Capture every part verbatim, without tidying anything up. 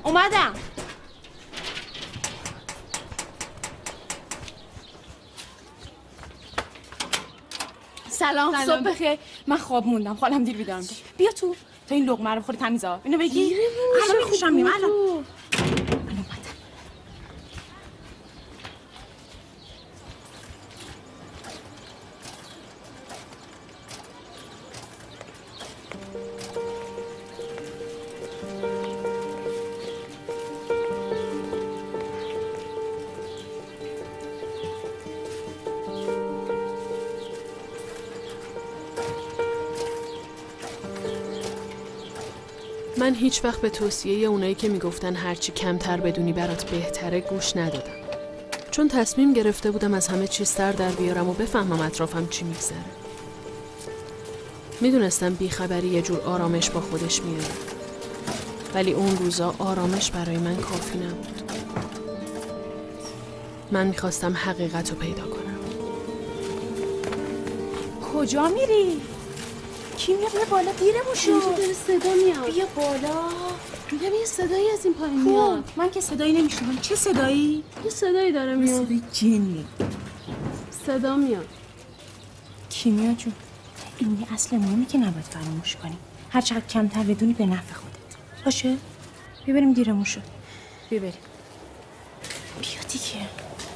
اومدم. سلام. صبح بخیر. من خواب موندم، خالم دیر بیدار میشه. بیا تو تا این لقمه رو بخوری تمیزا. اینو بگی الان میخوشم میام. الان الان اومدم. من هیچ وقت به توصیه اونایی که میگفتن هرچی کمتر بدونی برات بهتره گوش ندادم. چون تصمیم گرفته بودم از همه چیز سر در بیارم و بفهمم اطرافم چی میگذره. میدونستم بیخبری یه جور آرامش با خودش میاره. ولی اون روزا آرامش برای من کافی نبود. من میخواستم حقیقت رو پیدا کنم. کجا میری؟ کیمیا بیا بالا، دیرمون شد. اینجا داره صدا میاد. بیا بالا. میگم یه صدایی از این پایین میاد. من که صدایی نمیشنوم. چه صدایی؟ یه صدایی داره میاد. صدای جنی. صدا میاد. کیمیا جون، این اصل مهمی که نباید فراموش کنی. هر چقدر کمتر بدونی به نفع خودت. باشه؟ بیا بریم، دیرمون شد. بیا بریم. بیا دیگه.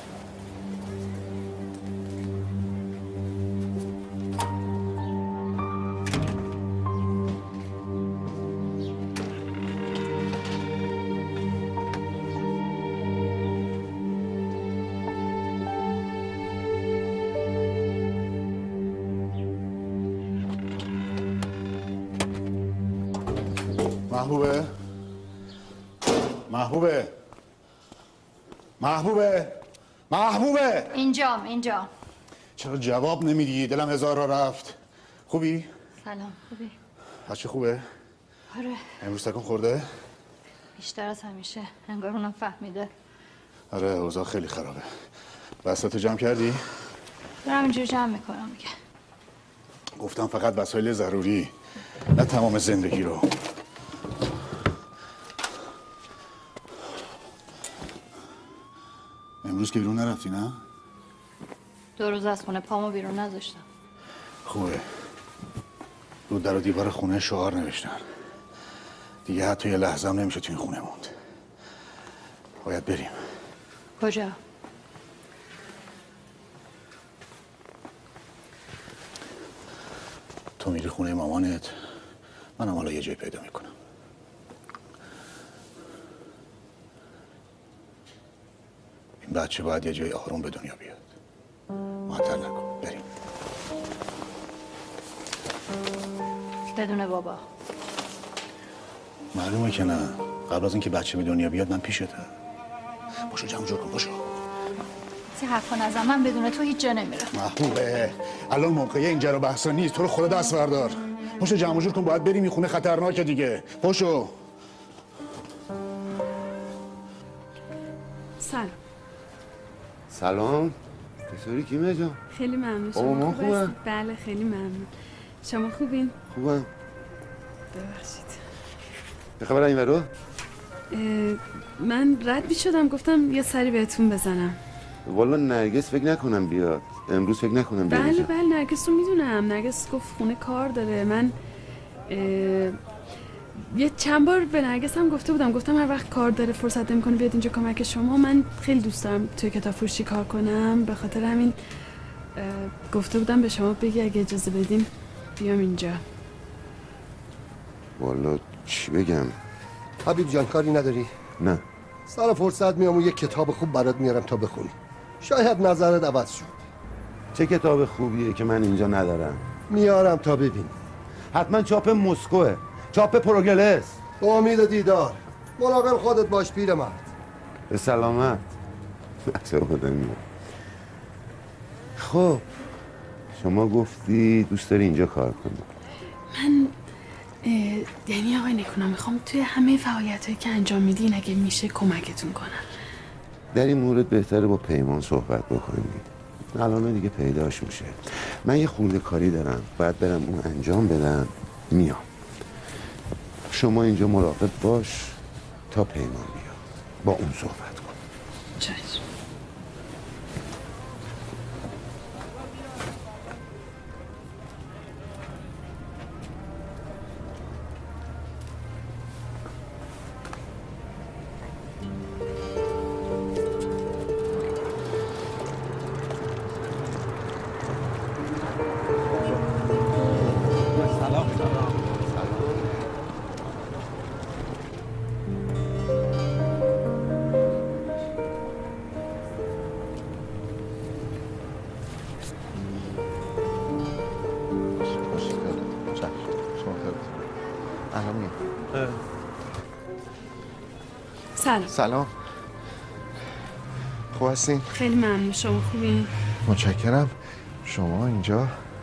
محبوبه محبوبه محبوبه محبوبه اینجام اینجا. چرا جواب نمیدی؟ دلم هزار را رفت. خوبی؟ سلام. خوبی؟ بچه خوبه؟ آره. امروز تکون خورده؟ بیشتر از همیشه. انگار اونم فهمیده. آره اوضاع خیلی خرابه. بساطو جمع کردی؟ دارم اینجور جمع میکنم دیگه. گفتم فقط وسایل ضروری، نه تمام زندگی رو. امروز که بیرون نرفتی نه؟ دو روز از خونه پامو بیرون نذاشتم. خوبه. رو در و دیوار خونه شعار نوشتن. دیگه حتی یه لحظه هم نمیشه تو این خونه موند. باید بریم. کجا؟ تو میری خونه مامانت، منم حالا یه جای پیدا میکنم. این بچه باید یه جای آروم به دنیا بیاد. معطل نکن. بریم. بدون بابا. معلومه که نه. قبل از اینکه بچه به دنیا بیاد من پیشتم. باشو جمع جور کن. باشو. سی حرفا نزن. من بدون تو هیچ جا نمیرم. محبوبه الان موقعی اینجا رو بحثا نیست. تو رو خدا دست بردار. پاشو جمع جور کن. باید بریم این خونه خطرناکه دیگه. پاشو. سلام. سلام. چطوری کیمیا جان؟ خیلی ممنون. شما خوبه؟ بله خیلی ممنون. شما خوبین؟ خوبم. ببخشید. چه خبر این ورا؟ من رد می شدم گفتم یه سری بهتون بزنم. والا نرگس فکر نکنم بیاد. امروز فکر نکنم بیاد. بله بله نرگس رو میدونم. نرگس گفت خونه کار داره. من یه چند بار به نرگس هم گفته بودم، گفتم هر وقت کار داره فرصت نمیکنه بیاد اینجا کمک شما. من خیلی دوست دارم توی کتاب فروشی کار کنم، به خاطر همین گفته بودم به شما بگی اگه اجازه بدین بیام اینجا. والا چی بگم؟ حبیب جان کاری نداری؟ نه. سر فرصت میام و یک کتاب خوب برات میارم تا بخونی. شاید نظرت عوض شد. چه کتاب خوبیه که من اینجا ندارم؟ میارم تا ببین. حتما چاپ مسکوه، چاپ پروگلس. با امید دیدار. مراقب خودت باش پیرمرد. به سلامت. خب شما گفتی دوست داری اینجا کار کنی. من یعنی آقای نکونا میخوام توی همه فعالیتایی که انجام میدین اگه میشه کمکتون کنم. در این مورد بهتره با پیمان صحبت بکنی. الان دیگه پیداش میشه. من یه خورده کاری دارم، باید برم اون انجام بدم. میام. شما اینجا مراقب باش، تا پیمان بیا با اون صحبت کن. چشم. سلام. سلام. خوب هستین؟ خیلی ممنون. شما خوبین؟ متشکرم. شما اینجا؟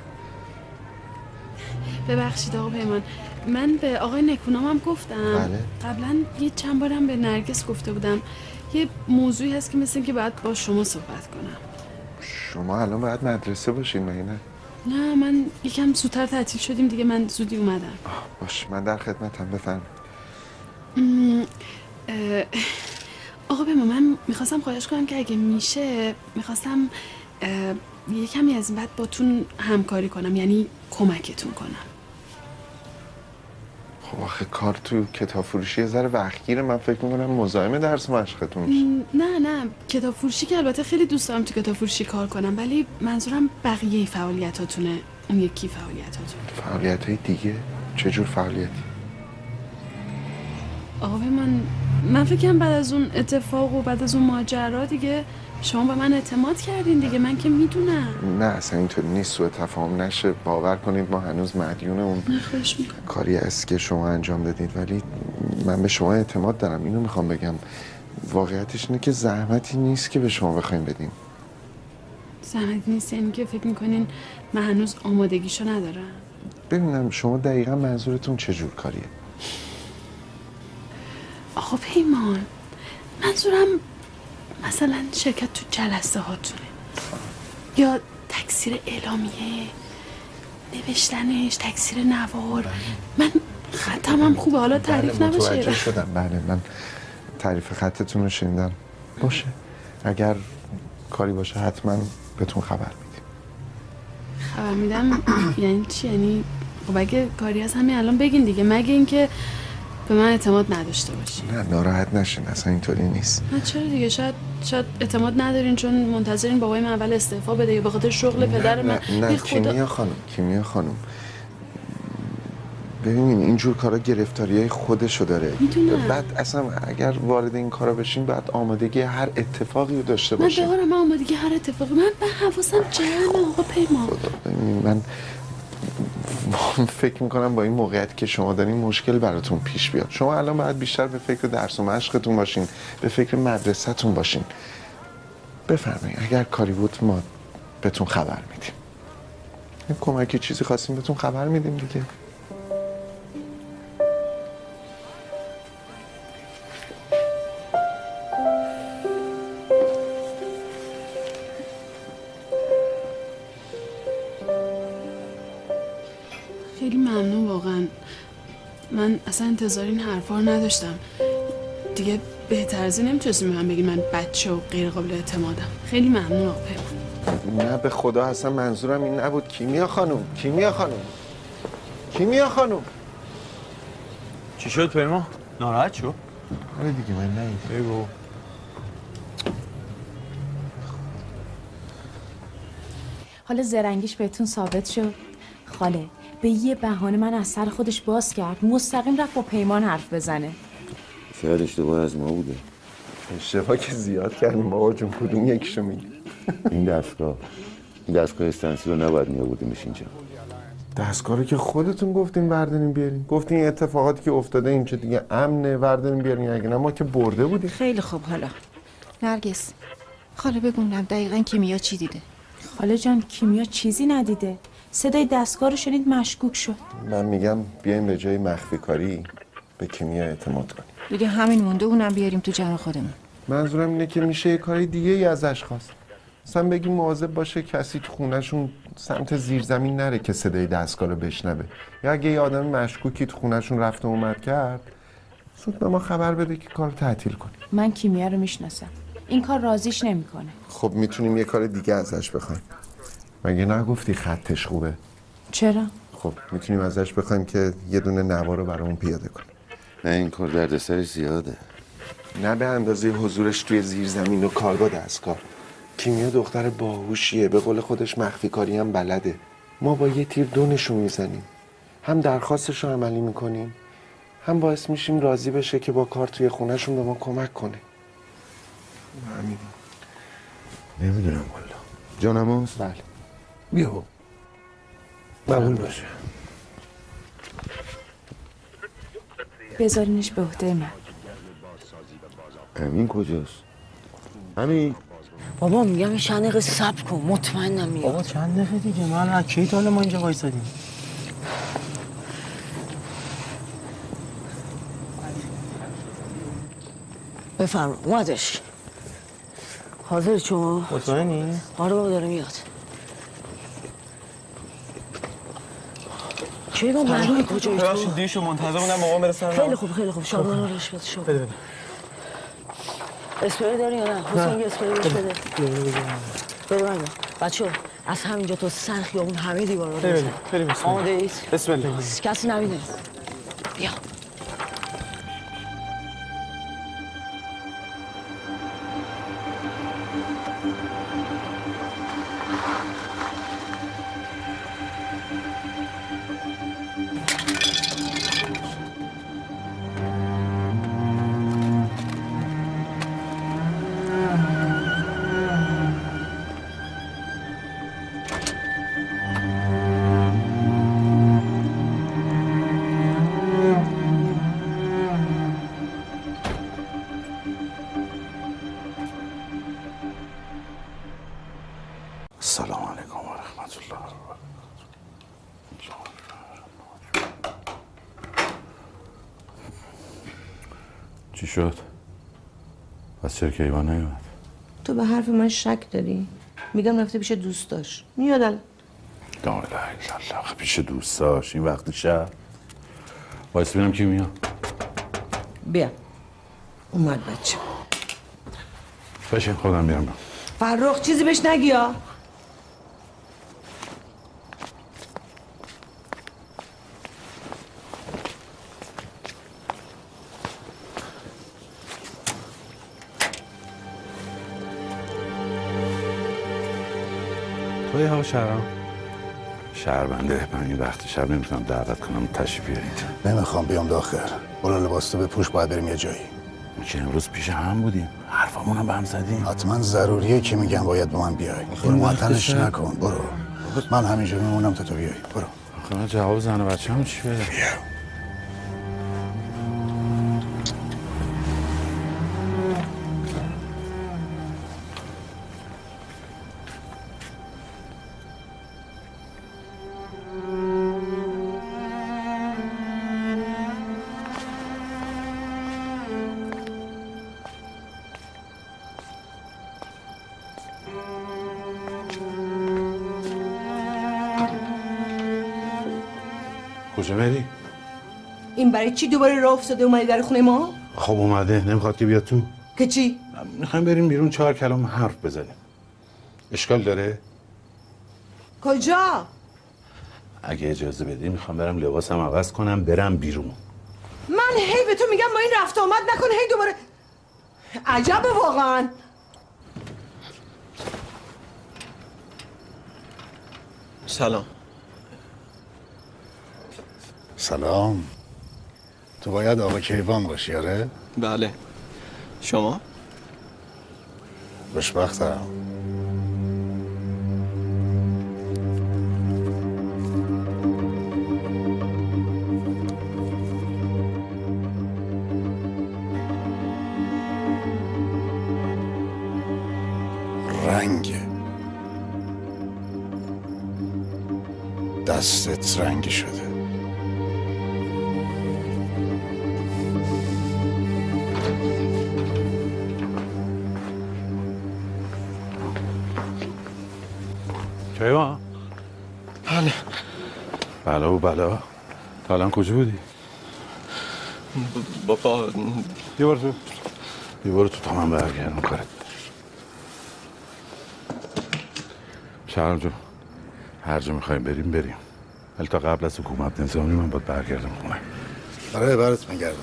ببخشید آقا پیمان، من به آقای نکونام هم گفتم. بله. قبلا یه چند بارم به نرگس گفته بودم یه موضوعی هست که مثل که باید با شما صحبت کنم. شما الان باید مدرسه باشین مگه نه؟ نه من یکم زودتر تعطیل شدیم دیگه، من زودی اومدم. باش من در خدمتم، بفرمایید. آقا پیمان من میخواستم خواهش کنم که اگه میشه میخواستم یه کمی از این بعد باتون همکاری کنم، یعنی کمکتون کنم. خب آخه کار تو کتاب فروشی یه ذره وقتگیره، من فکر میکنم مزاحم درس مشقتون میشه. نه نه کتاب فروشی که البته خیلی دوست دارم تو کتاب فروشی کار کنم، ولی منظورم بقیه فعالیتاتونه، اون یکی فعالیتاتون. فعالیتای دیگه؟ چه جور فعالیتی؟ آقا من من فکرم بعد از اون اتفاق و بعد از اون ماجرا دیگه شما به من اعتماد کردین دیگه، من که میدونم. نه اصلا اینطوری نیست، سوء تفاهم نشه، باور کنید ما هنوز مدیون اون کاری است که شما انجام دادید، ولی من به شما اعتماد دارم. اینو میخوام بگم، واقعیتش اینه که زحمتی نیست که به شما بخوایم بدیم. زحمتی نیست یعنی که فکر میکنین من هنوز آمادگیشو ندارم؟ ببینم شما دقیقا منظورتون چه جور کاریه؟ آقا پیمان منظورم مثلا شرکت تو جلسه هاتونه یا تکثیر اعلامیه، نوشتنش، تکثیر نوار. من خطم هم خوبه، حالا تعریف بله نباشه. متوجه شدم. بله من تعریف خطتون رو شنیدم. باشه اگر کاری باشه حتما بهتون خبر میدیم. خبر میدم یعنی چی؟ یعنی خب اگه کاری هست همین الان بگین دیگه، مگه اینکه به من اعتماد نداشته باشین. نه ناراحت نشین، اصلا اینطوری نیست. نه چرا دیگه، شاید شاید اعتماد ندارین چون منتظرین بابای من اول استعفا بده یا به خاطر شغل پدر من. نه نه, نه کیمیا خانم، کیمیا خانم ببینین اینجور کارا گرفتاریای خودشو داره. میدونم. بعد اصلا اگر وارد این کارا بشین بعد آمادگی هر اتفاقی رو داشته باشین. من دارم آمادگی هر اتفاقی، من به حواسم جمعه آقا پیمان. خدا ببینین من فکر میکنم با این موقعیتی که شما دارین مشکل براتون پیش بیاد. شما الان باید بیشتر به فکر درس و مشقتون باشین، به فکر مدرسه‌تون باشین. بفرمایید اگر کاری بود ما بهتون خبر میدیم. این کمکی چیزی خواستیم بهتون خبر میدیم دیگه. خیلی ممنون واقعا، من اصلا انتظار این حرفا رو نداشتم. دیگه بهتر از این نمیتونستیم به من بگین من بچه و غیر قابل اعتمادم. خیلی ممنون آقا پیمان. نه به خدا اصلا منظورم این نبود. کیمیا خانم، کیمیا خانم، کیمیا خانم. چی شد پیمان؟ ناراحت شد؟ آره دیگه من نه بگو. حالا زرنگیش بهتون ثابت شد. خاله به یه بهانه من از سر خودش باز کرد، مستقیم رفت با پیمان حرف بزنه. شاید اشتباه از ما بوده. اشتباه که زیاد کردیم بابا جون، کدوم یکیشو میگی؟ این دستگاه این دستگاه استنسیل رو نباید میآوردیمش اینجا. دستگاه رو که خودتون گفتین بردارین بیارین. گفتین این اتفاقاتی که افتاده اینجا دیگه امنه، بردارین بیارین. اگه نه ما که برده بودیم. خیلی خوب. حالا نرگس خاله بگونم دقیقاً کیمیا چی دیده؟ خاله جان کیمیا چیزی ندیده، صدای دستگاه رو شنید مشکوک شد. من میگم بیایم به جای مخفی کاری به کیمیا اعتماد کنیم. دیگه همین مونده، اونم بیاریم تو جمع خودمون. منظورم اینه که میشه یه کاری دیگه ای ازش خواست. مثلا بگیم مواظب باشه کسی تو خونهشون سمت زیرزمین نره که صدای دستگاه رو بشنوه، یا اگه یه آدم مشکوکی تو خونهشون رفت و اومد کرد زود به ما خبر بده که کار تعطیل کنیم. من کیمیا رو میشناسم. این کار راضیش نمیکنه. خب میتونیم یه کار دیگه ازش بخوایم. مگه نگفتی خطش خوبه؟ چرا؟ خب میتونیم ازش بخوایم که یه دونه نوا رو برامون پیاده کنه. نه این کار دردسرش زیاده. نه به اندازه حضورش توی زیرزمین و کارگاه دستکار. کیمیا دختر باهوشیه، به قول خودش مخفی کاری هم بلده. ما با یه تیر دو نشون میزنیم. هم درخواستش رو عملی میکنیم، هم باعث میشیم راضی بشه که با کار توی خونهشون به ما کمک کنه. همین. نمیدونم والا. جانماز؟ بله. بیا. قبول باشه. بذارینش به عهده من. امین کجاست؟ امین. بابا میگم یه چند دقیقه صبر کن، مطمئنم میاد. بابا چند دقیقه دیگه، من از کی تا حالا ما اینجا وایسادیم؟ بفرم اومدش. حاضر شما؟ مطمئنی؟ آره بابا داره میاد. کی با معلومه کجایی تو؟ ببخشید دیشو منتظر بودم بابا برسن. خیلی خوب خیلی خوب شما رو روش بده شما. بده بده. اسپری داری یا نه؟ حسین یه اسپری بهش بده. بده من. بچه‌ها از همینجا تا سر خیابون همه دیوارا رو بزن. بریم. آماده اید؟ بسم الله. کسی نبینه. بیا. السلام علیکم و رحمت الله و چی شد؟ پس چرا کیوان نیومد؟ تو به حرف من شک داری؟ میگم رفته پیش دوستاش. میاد الان. لا اله الا الله. پیش دوستاش این وقت شب؟ وایس ببینم کی میاد. بیا. اومد بچه. بشین خودم میام. فرخ چیزی بهش نگی ها. توی ها شهرام شهربنده من این وقت شب نمیتونم دعوت کنم تشریف بیارید. نمیخوام بیام داخل. برو لباس تو بپوش، باید بریم یه جایی. ما که امروز پیش هم بودیم، حرفامون هم به هم زدیم. حتما ضروریه که میگم باید با من بیای. برو معطلش نکن. برو. من همینجا میمونم تا تو بیای. برو. آخه من جواب زن و بچه هم چی بده؟ بیا. کجا بری؟ این برای چی دوباره راه افتاده اومدی در خونه ما؟ خب اومده، نمیخواد که بیاد تو؟ که چی؟ میخوایم بریم بیرون چهار کلام حرف بزنیم. اشکال داره؟ کجا؟ اگه اجازه بدی میخوام برم لباسم عوض کنم برم بیرون. من هی به تو میگم با این رفت آمد نکن، هی دوباره. عجبه واقعا. سلام. سلام. تو باید آقا کیوان باشی آره؟ بله. شما؟ خوشبختم. رنگ دستت رنگی شده. کیوان؟ بله. بلا و بلا. تا الان کجا بودی؟ بابا یه بار تو یه بار تو تا من برگردم کارت. شهرام جون هر جا میخوایم بریم بریم، ولی تا قبل از حکومت نظامی من باید برگردم خونه. آره برات میگردم.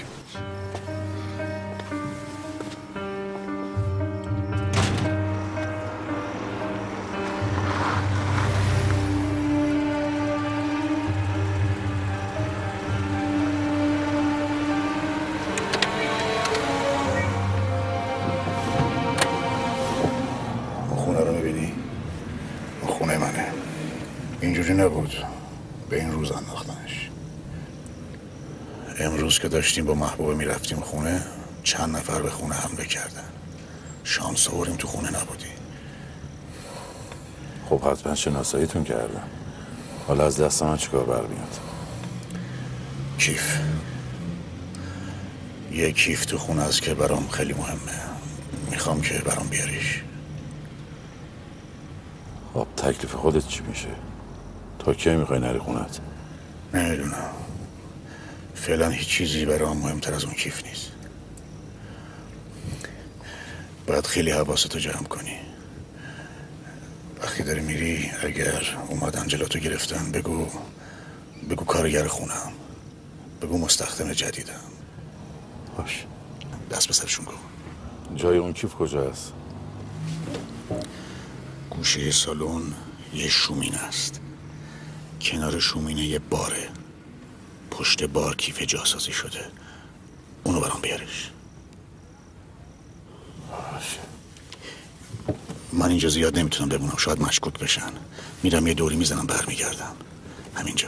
اینجوری نبود، به این روز انداختنش. امروز که داشتیم با محبوبه میرفتیم خونه، چند نفر به خونه حمله کردن. شانس آوریم تو خونه نبودی. خب حتما شناساییتون کردن. حالا از دست من چیکار برمیاد؟ کیف یه کیف تو خونه است که برام خیلی مهمه. میخوام که برام بیاریش. خب تکلیف خودت چی میشه؟ تا کی میخوای نری خونت؟ نمیدونم. فعلا هیچ چیزی برام مهمتر از اون کیف نیست. باید خیلی حواستو جمع کنی. وقتی داری میری اگر اومدن جلوتو گرفتن بگو بگو کارگر خونم، بگو مستخدم جدیدم. باش. دست به سرشون کن. جای اون کیف کجاست؟ گوشه سالن یه شومینه است. کنار شومینه یه باره. پشت بار کیف جاسازی شده. اونو برام بیارش. باشه. من اینجا زیاد نمیتونم بمونم، شاید مشکوک بشن. میرم یه دوری میزنم برمیگردم. همینجا.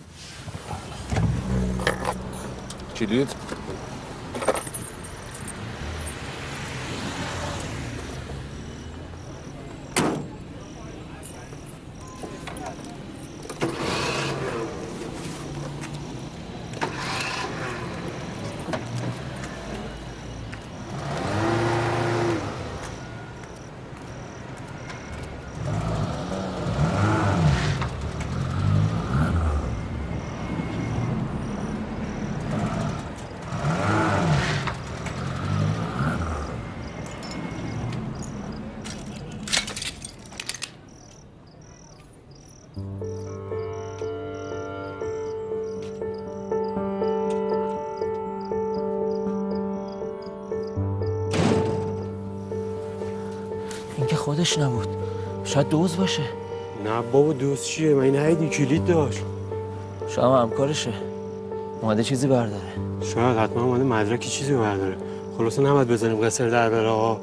کلید؟ خودش نبود، شاید دوز باشه. نه بابا دوز چیه؟ من این ندیدی کلید داشت. شاید همکارشه، اومده چیزی برداره. شاید حتما اومده مدرکی چیزی برداره. خلاصه نباید بزنیم قصر در بره آقا.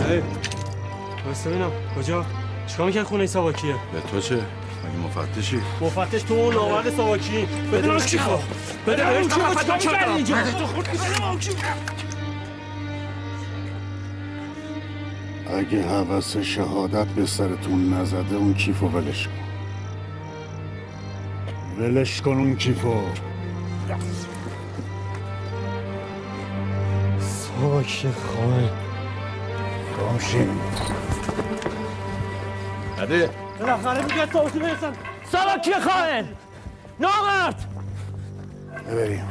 هی بسته بینم کجا؟ چیکار میکنی خونه ساواکیه؟ به تو چه؟ مگه مفتشی؟ مفتش تو اون ناورد ساواکی بدونم چی خواه بده بهش تو چیکار میکردی اینجا؟ تو خود اگه حوث شهادت به سرتون نزده اون کیفو ولش کن ولش کن اون کیفو ساواکی خواهی گامشین عده بالاخره میگه ساواکی برسن ساواکی خواهن نامرد ببریم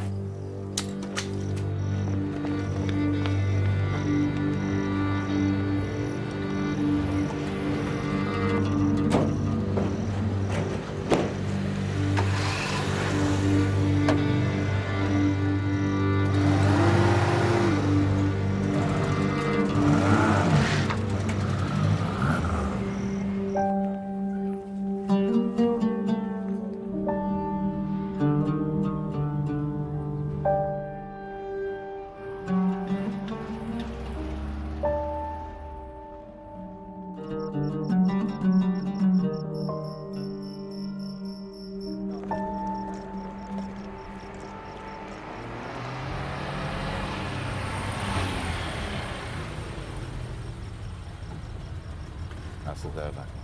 دست در نکن.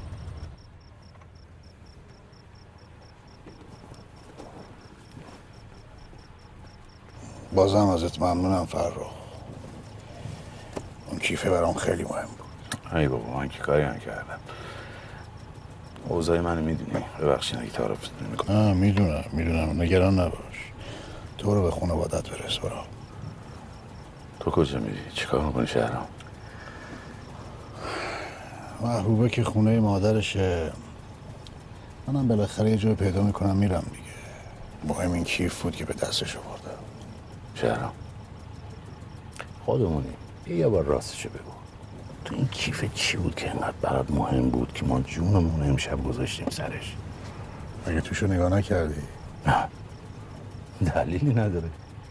بازم ازت ممنونم فرخ اون کیفه برام خیلی مهم بود. ای بابا من که کاری نکردم. اوضاع منو میدونی. ببخشید اگه تعارف نمی‌کنم. آه میدونم میدونم نگران نباش. تو رو به خانوادت برس برام. تو کجا میری؟ چیکار میکنی شهرام؟ محبوبه که خونه مادرشه. منم بالاخره یه جای پیدا میکنم میرم دیگه. مهم این کیف بود که به دستش آوردم. شهرام خودمونی. یه بار راستشو بگو. تو این کیف چی بود که انقدر برات مهم بود که ما جونمون امشب گذاشتیم سرش؟ اگه توشو نگاه نکردی؟ نه دلیلی نداره.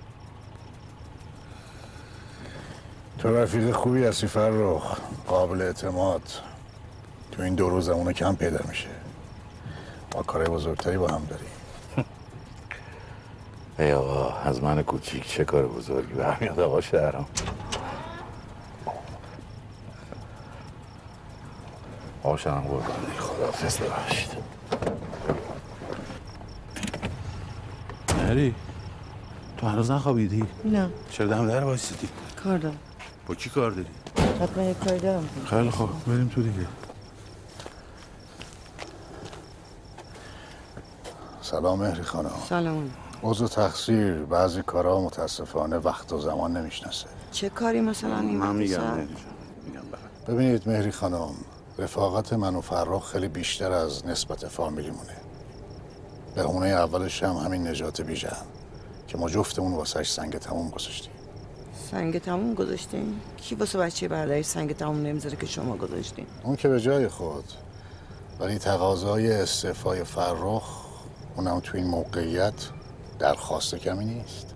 تو رفیق خوبی هستی فرخ. قابل اعتماد. تو این دو روز اونو کم پیدا میشه. ما کارهای بزرگتری با هم داریم. ای آقا از من کوچیک چه کار بزرگی برمیاد آقا شهرام. آقا شهرام قربانی خداحافظ ببخشید. مهری تو هنوز نخوابیدی؟ نه چرا دم در وایسیدی؟ کار دارم. با کی کار داری؟ حتما یک کاری دارم. خیلی خوب بریم تو دیگه. سلام مهری خانم. سلام. عذر تقصیر بعضی کارها متاسفانه وقت و زمان نمیشناسه. چه کاری مثلا این من میگم وقت مهری جان. میگم بله. ببینید مهری خانم رفاقت من و فرخ خیلی بیشتر از نسبت فامیلیمونه. بهونه اولش هم همین نجات بیژن که ما جفتمون واسش سنگ تموم گذاشتیم. سنگ تموم گذاشتین؟ کی واسه بچه برادرش سنگ تموم نمیذاره که شما گذاشتین؟ اون که به جای خود ولی تقاضای استعفای فرخ اونم تو این موقعیت درخواست کمی نیست.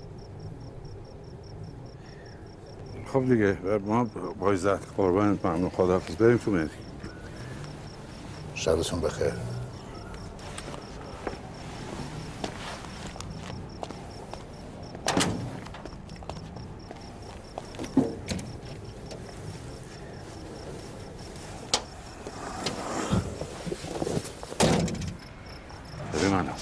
خب دیگه ما با عزت قربانت ممنون خداحافظ بریم تو مهری. شبتون بخیر. ببین منم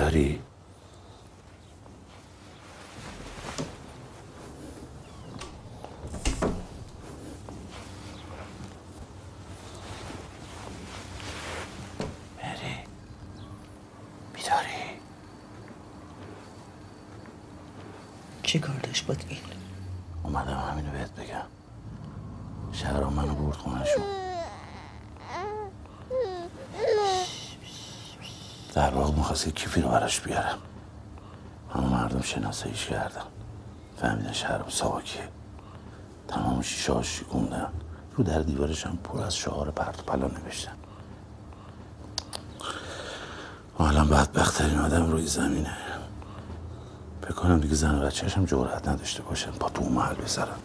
بیداری؟ مری بیداری؟ چی کار داشت باید این؟ اومدم همینو بهت بگم. شهرام منو برد خونه‌شون. در واقع می‌خواست کیفی رو براش بیارم، اما مردم شناساییش کردن، فهمیدن شهرام ساواکیه. تمام شیشه‌هاش شکوندن، رو در دیوارش هم پر از شعار پرت و پلا نوشتن. الان بدبخت‌ترین آدم روی زمینه. فکر کنم دیگه زن و بچه‌ش هم جرأت نداشته باشن پا تو اون محل بذارن.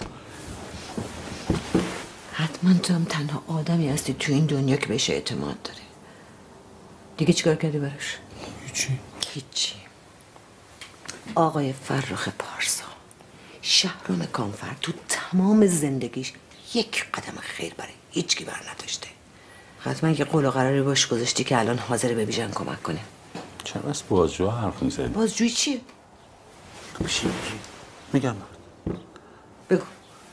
حتما تو هم تنها آدمی هستی تو این دنیا که بهش اعتماد داره. دیگه چیکار کردی براش؟ هیچی. هیچی. آقای فرخ پارسا، شهرام کامفر تو تمام زندگیش یک قدم خیر برای هیچکی بر نداشته. حتما یه قول و قراری باش گذاشتی که الان حاضر به بیژن کمک کنه. چرا از بازجو حرف میزنی؟ بازجوی چیه؟ تو چی میگی؟ میگم بگو.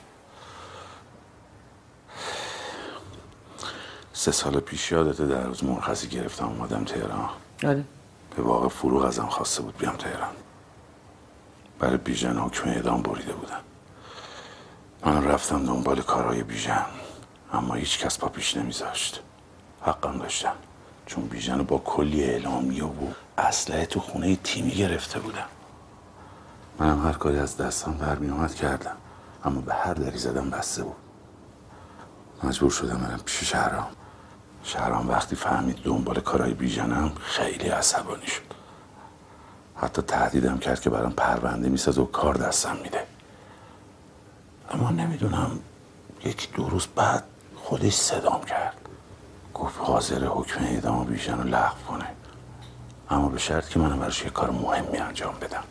سه سال پیش یادته در روز مرخصی گرفتم اومدم تهران. آره. به واقع فروغ ازم خواسته بود بیام تهران. برای بیژن حکم اعدام بریده بودن. من رفتم دنبال کارهای بیژن، اما هیچ کس پا پیش نمیذاشت. حقم داشتم، چون بیژن با کلی اعلامیه و اسلحه تو خونه تیمی گرفته بودم. منم هر کاری از دستم برمی اومد کردم، اما به هر دری زدم بسته بود. مجبور شدم برم پیش شهرام. شهرام وقتی فهمید دنبال کارهای بیژنم خیلی عصبانی شد. حتی تهدیدم کرد که برام پرونده میسازه و کار دستم میده. اما نمیدونم یکی دو روز بعد خودش صدام کرد، گفت حاضر حکم اعدام بیژن رو لغو کنه، اما به شرط که منم براش یه کار مهمی انجام بدم.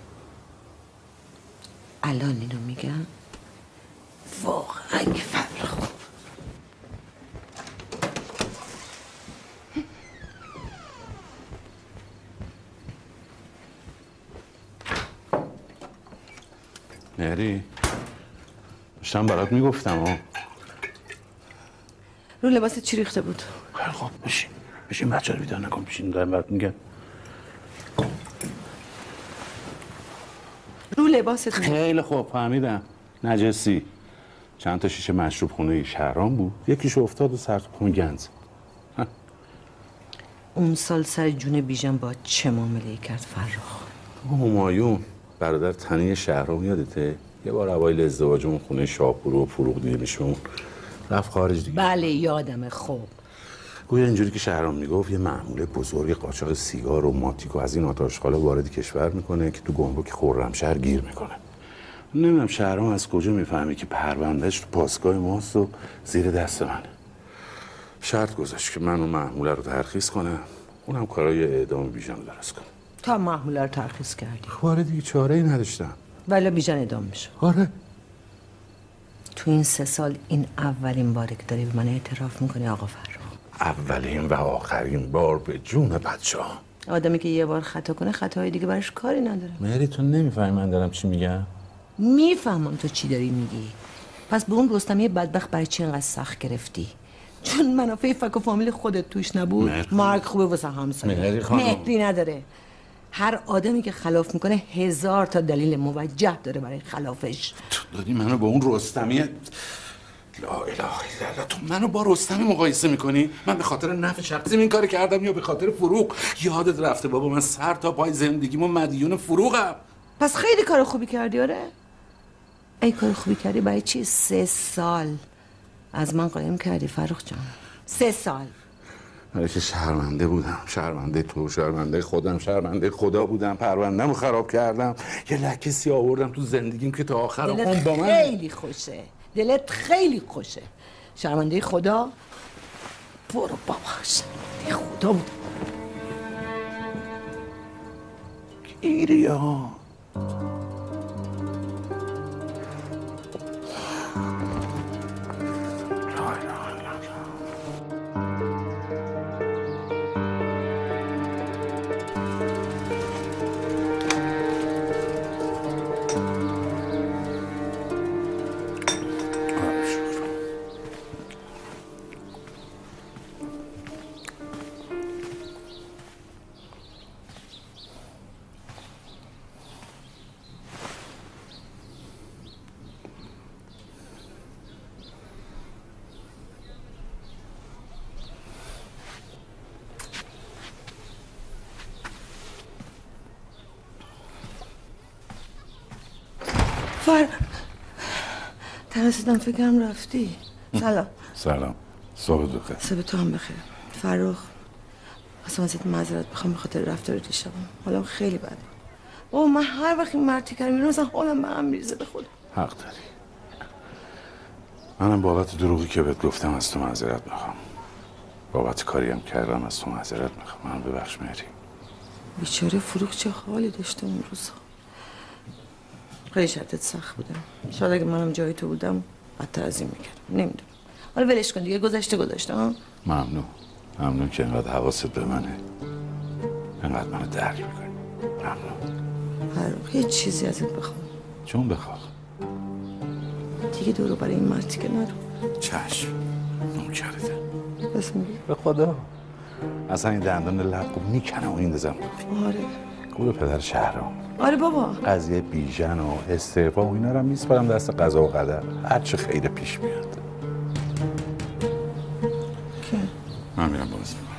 الان اینو میگم واقعا که فرخ خوب. مری داشتم برات میگفتم ها. رو لباس چی ریخته بود؟ خب بشین بشین بچه رو بیدار نکن، بشین دارم برات میگم. رو لباست خیلی خوب فهمیدم. نجسی. چند تا شیشه مشروب خونه شهرام بود، یکیش افتاد و سر تو خون گند زد. اون سال سر جون بیژن با چه معامله‌ای کرد فرخ؟ همایون برادر تنی شهرام یادته؟ یه بار اوایل ازدواجمون خونه شاپور و فروغ دیدیمشون، رفت خارج دیگه. بله یادمه. خوب گویا اینجوری که شهرام میگفت یه محموله بزرگ قاچاق سیگار و ماتیک و از این آتاشخالا وارد کشور میکنه که تو گمرک خرمشهر گیر میکنه. نمیدونم شهرام از کجا میفهمه که پروندهش تو پاسگاه ماست و زیر دست منه. شرط گذاشت که من اون محموله رو ترخیص کنم، اونم کارای اعدام بیژن رو درست کنه. تا محموله رو ترخیص کردی؟ آره دیگه چاره ای نداشتم. ولی بیژن اعدام میشه. آره. تو این سه سال این اولین باره که داری به من اعتراف میکنی آقا فرخ. اولین و آخرین بار به جون بچه ها. آدمی که یه بار خطا کنه خطاهای دیگه براش کاری نداره. مری تو نمیفهمی من دارم چی میگم؟ میفهمم تو چی داری میگی. پس به اون رستمی بدبخت برای چی اینقدر سخت گرفتی؟ چون منافع فک و فامیل خودت توش نبود. مرگ خوبه واسه همسایه. مهری خانم مهری نداره. هر آدمی که خلاف میکنه هزار تا دلیل موجه داره برای خلافش. تو داری منو با اون رستمی، لا اله الا الله، تو منو با رستمی مقایسه میکنی؟ من به خاطر نفع شخصی این کار کردم یا به خاطر فروغ؟ یادت رفته بابا من سر تا پای زندگیمو مدیون فروغم. پس خیلی کار خوبی کردی. آره ای کار خوبی کردی. برای چی سه سال از من قایم کردی فرخ جان؟ سه سال برای که شرمنده بودم، شرمنده تو، شرمنده خودم، شرمنده خدا بودم. پرونده‌مو خراب کردم، یه لکه سیاه آوردم تو زندگیم که تا آخر عمر با من. خیلی خوشه، دلت خیلی خوشه. شرمنده خدا؟ برو بابا، شرمنده خدا بود. گیریا فر ترسیدم فکرم رفتی. سلام. سلام. صبح بخیر. صبح تو هم بخیر. فرخ اصلا ازت معذرت بخوام به خاطر رفتار دیشبم. حالم خیلی بده. او من هر وقت این مرتی کردم میرم مثلا حالم به هم میریزه به خدا. حق داری. منم بابت دروغی که بهت گفتم از تو معذرت میخوام. بابت کاری هم کردم از تو معذرت میخوام. من ببخش مهری. بیچاره فروغ چه حالی داشته اون روزا. خیلی شرطت سخت بودم. شاید اگه منم جای تو بودم بدتر از این میکردم. نمیدونم. حالا ولش کن دیگه، گذشته گذشته ها. ممنون. ممنون که اینقدر حواست به منه. اینقدر منو درک میکنی. ممنون. فرخ هیچ چیزی ازت بخوام. چون بخواه. دیگه دورو برای این مرتی که نرو. چشم. نوکرته. بس میگی. به خدا. اصلا این دندان لب میکنم و میندازم تو. آره. گور پدر شهرام. آره بابا. قضیه بیژن و استعفا و اینا رو میسپارم دست قضا و قدر. هر چه خیر پیش میاد. که من میرم باز میکنم.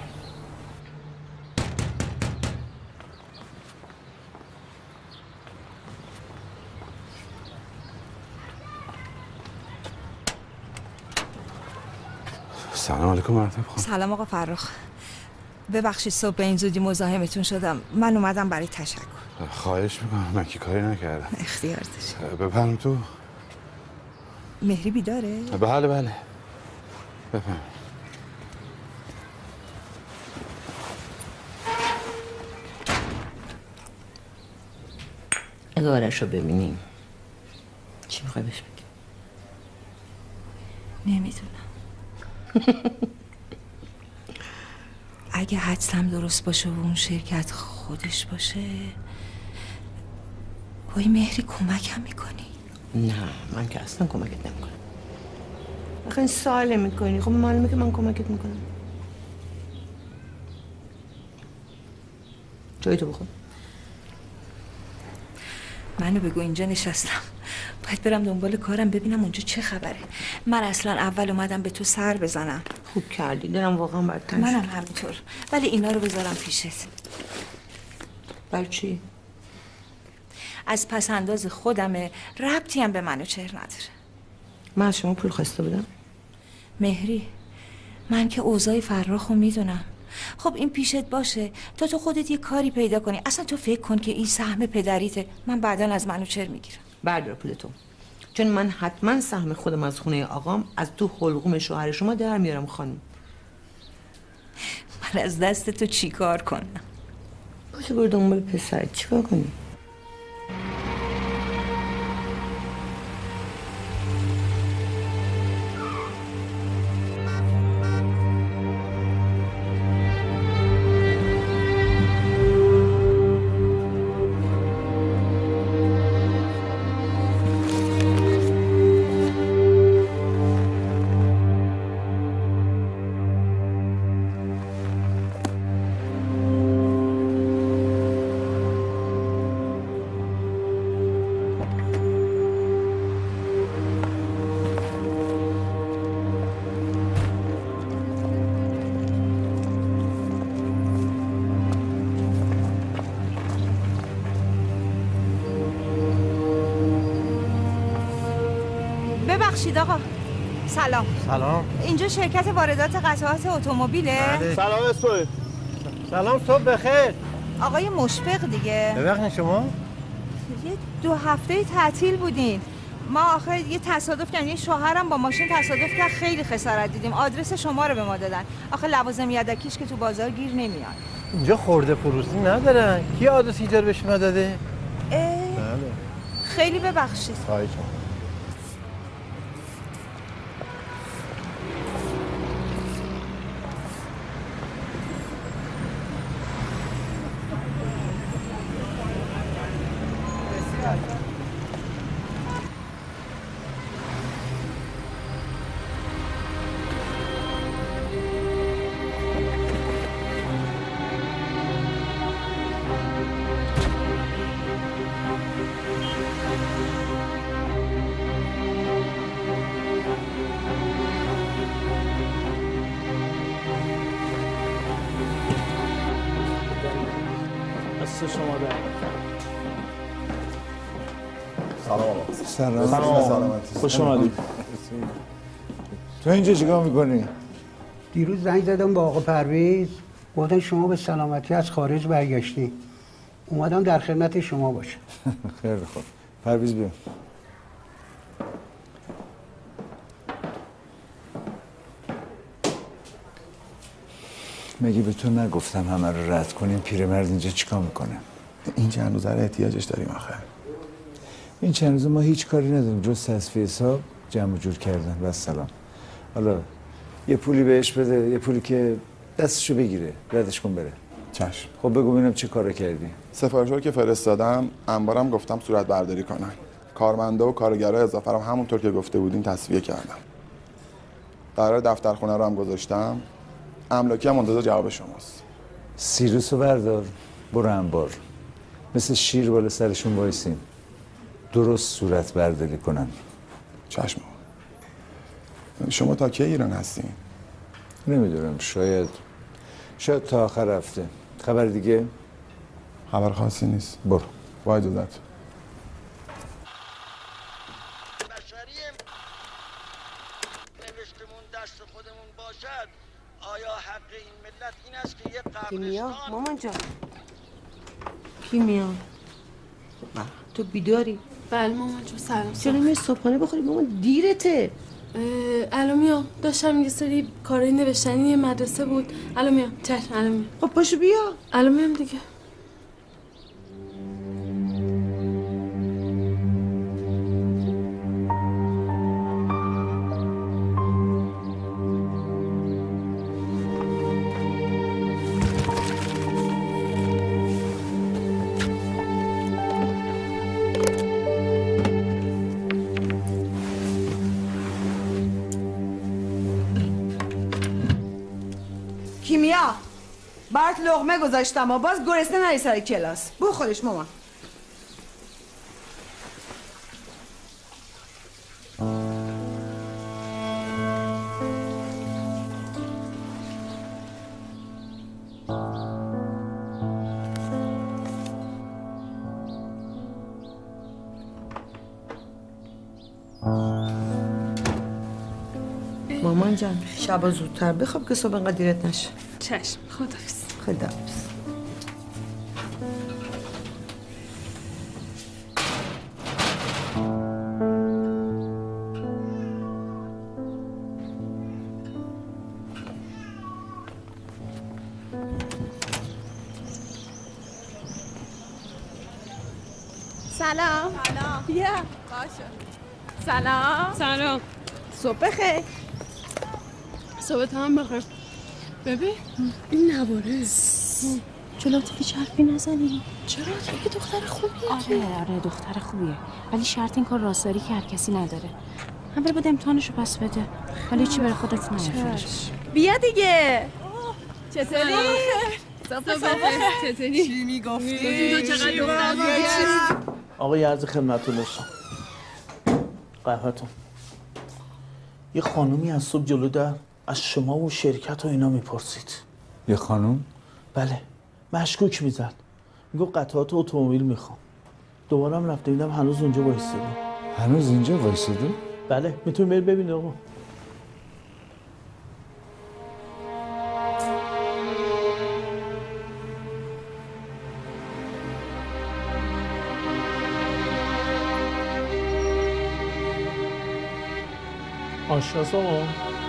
سلام علیکم مرتب خانم. سلام آقا فرخ. ببخشید صبح به این زودی مزاحمتون شدم. من اومدم برای تشکر. خواهش میکنم، من که کاری نکردم. اختیار داشت. بفرم تو. مهری بیداره؟ بله بله. بفرم. اگه آرش رو ببینیم چی میخوای بهش بگی؟ نمیدونم. اگه حدسم درست باشه و اون شرکت خودش باشه، وای مهری کمکم میکنی؟ نه من که اصلا کمکت نمیکنم. آخه این سواله میکنی. خب معلومه که من کمکت میکنم. جای تو بخور. منو بگو اینجا نشستم، باید برم دنبال کارم ببینم اونجا چه خبره. من اصلا اول اومدم به تو سر بزنم. خوب کردی، دلم واقعا برات تنگ شد. منم همینطور، ولی اینا رو بذارم پیشت. برای چی؟ از پسنداز خودمه، ربطی هم به منو چهر نداره. من از شما پول خواسته بودم؟ مهری من که اوضاع فرخو میدونم. خب این پیشت باشه تا تو خودت یه کاری پیدا کنی. اصلا تو فکر کن که این سهم پدریته، من بعداً از منو چر میگیرم. بردار پولتو، چون من حتما سهم خودم از خونه آقام از تو حلقوم شوهر شما در میارم خانم. من از دست تو چی کار کنم؟ باشه برو دنبال پسرت چیکار کنی؟ ببخشید آقا. سلام. سلام. اینجا شرکت واردات قطعات اتومبیله؟ بله. سلام صبح. سلام صبح بخیر. آقای مشفق دیگه. ببخشید شما؟ یه دو هفته تعطیل بودین. ما آخر یه تصادف کردیم، یه شوهرم با ماشین تصادف کرد، خیلی خسارت دیدیم. آدرس شما رو به ما دادن. آخه لوازم یدکیش که تو بازار گیر نمیاد. اینجا خورده فروشی ندارن. کی آدرس اینجا رو به شما داده؟ اه؟ بله. خیلی ببخشید. خواهش می‌کنم. شما در سلام آقا. سلام. سلام. خوش اومدید. تو اینجا چیکار میکنی؟ دیروز زنگ زدم با آقا پرویز، گفتن شما به سلامتی از خارج برگشتی. اومدم در خدمت شما باشم. خیلی خوب. پرویز بیا. مگه به تو نگفتم همه رو رد کنیم؟ پیرمرد اینجا چیکار میکنه؟ این چند روزه رو احتیاجش داریم آخه. این چند روزه ما هیچ کاری نداریم جز تصفیه حساب، جمع جور کردن و سلام. حالا یه پولی بهش بده، یه پولی که دستشو بگیره، ردش کن بره. چشم. خب بگو ببینم چه کارو کردی؟ سفارش رو که فرستادم، انبارم گفتم صورت برداری کنن. کارمنده و کارگرای اضافه رو همونطور که گفته بودین تصفیه کردم. قرار دفترخونه رو هم گذاشتم. املاکی هم منتظر جواب شماست. سیروسو بردار، برو انبار. مثل شیر بالا سرشون وایسین. درست صورت برداری کنن. چشم. شما تا کی ایران هستین؟ نمیدونم، شاید شاید تا آخر هفته. خبر دیگه؟ خبر خاصی نیست. برو. با اجازت. کیمیا مامان جان. کیمیا تو بیداری؟ بله مامان جان سلام. چرا نمیری صبحانه بخوری مامان؟ دیرته. الان میام. داشتم یه سری کارهای نوشتنی مدرسه بود. الان میام. چشم الان میام. خب پاشو بیا. الان میام دیگه. کیمیا برات لقمه گذاشتم و باز گرسنه نری سر کلاس. بخورش مامان. مامان جان شبا زودتر بخواب که صبح انقدر دیرت نشه. چشم. خداحافظ. خداحافظ. سلام. سلام. بیا. باشه. سلام. سلام. صبح بخیر. صبحت هم بخیر. ببین این نواره. چه لطفی حرفی نزنی. چرا؟ تو که دختر خوبیه. آره آره دختر خوبیه، ولی شرط این کار راستاری که هر کسی نداره. هم بره باید امتحانشو پس بده، ولی چی برای خودت نمیفرش. بیا دیگه. چطوری؟ صبح بخیر. چطوری؟ چی میگفتی؟ تو چقدر دختر آقا یه عرض خدمتتون داشتم. قهوه‌تون. یه خانومی از صبح جلو در از شما و شرکت و اینا میپرسید. یه خانوم؟ بله. مشکوک میزد. میگو قطعات اتومبیل میخوام. دوباره هم رفته دیدم هنوز اونجا وایساده. هنوز اینجا وایساده؟ بله. میتونی بری ببینی آقا. آشناس آقا؟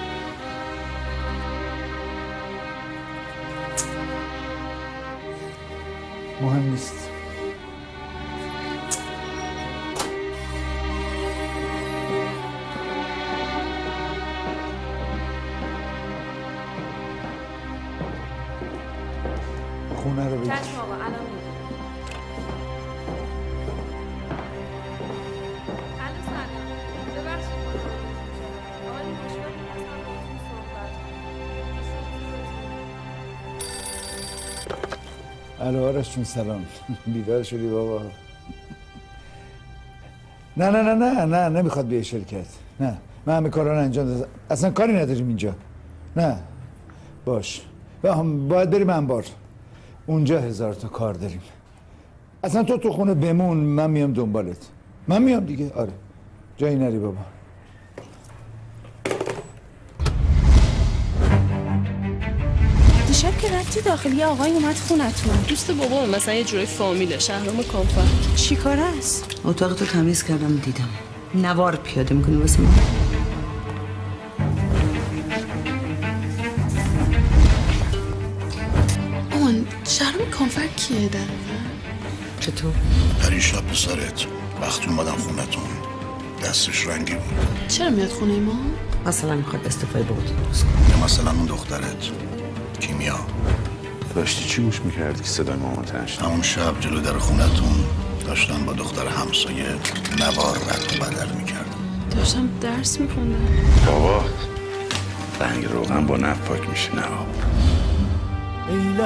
مهم نیست. خونه رو بگیر. چشم آقا الان میگم. الو سلام. ببخشید آقای مشکل هستم باهاتون صحبت. الو آرش جون سلام. بیدار شدی بابا؟ نه نه نه نه نه نمیخواد بیای شرکت. نه من همه کارا رو انجام دادم. اصلا کاری نداریم اینجا. نه باش باید بریم انبار. اونجا هزار تا کار داریم. اصلا تو تو خونه بمون، من میام دنبالت. من میام دیگه. آره جایی نری بابا. دیشب که رفتی داخل یه آقای اومد خونتون. دوست بابا مثلا یه جوری فامیله شهرام کانفر. چی کار است؟ اتاق تو تمیز کردم دیدم نوار پیاده میکنی واسه من. آمان شهرام کانفر کیه در چطور؟ پریشب پسرت وقتی اومدم خونتون دستش رنگی بود. چرا میاد خونه ما؟ مثلا میخواد استفاده بود درست کنه. یا مثلا اون دخترت کیمیا داشتی چی گوش میکردی که صدای مامانت نشد؟ همون شب جلو در خونتون داشتن با دختر همسایه نوار رد و بدل میکردن. داشتم درس میخوندم. بابا رنگ روغن با نفت پاک میشه نه